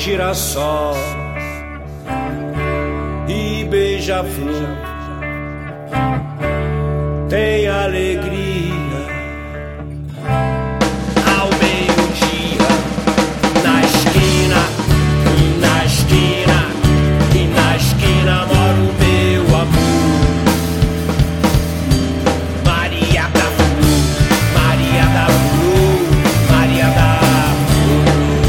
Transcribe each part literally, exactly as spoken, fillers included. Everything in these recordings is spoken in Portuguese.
girassol e beija-flor. Tem alegria ao meio-dia, na esquina, e na esquina, e na esquina mora o meu amor. Maria da Flor, Maria da Flor, Maria da Flor.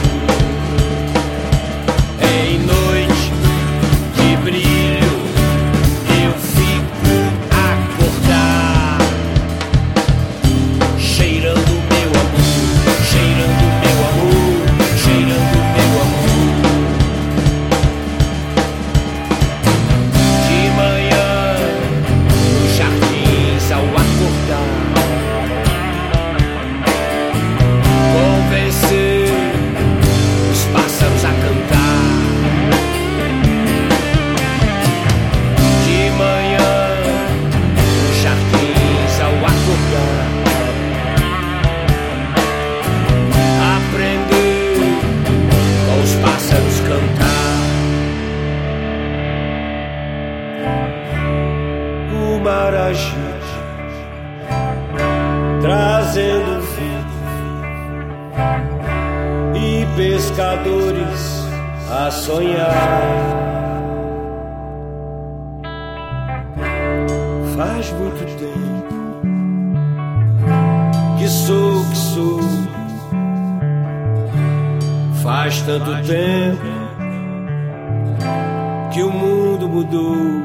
Em noite de brilho eu fico acordar, cheirando meu amor, cheirando meu amor, cheirando meu amor. De manhã nos jardins ao acordar, convencer os pássaros a cantar. De manhã nos jardins ao acordar, aprender com os pássaros cantar. O mar agita, trazendo vida, e pescadores a sonhar. Faz muito tempo que sou, que sou. Faz tanto tempo que o mundo mudou.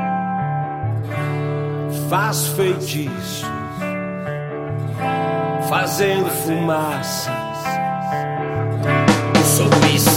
Faço feitiço, fazendo fumaça. Sou isso.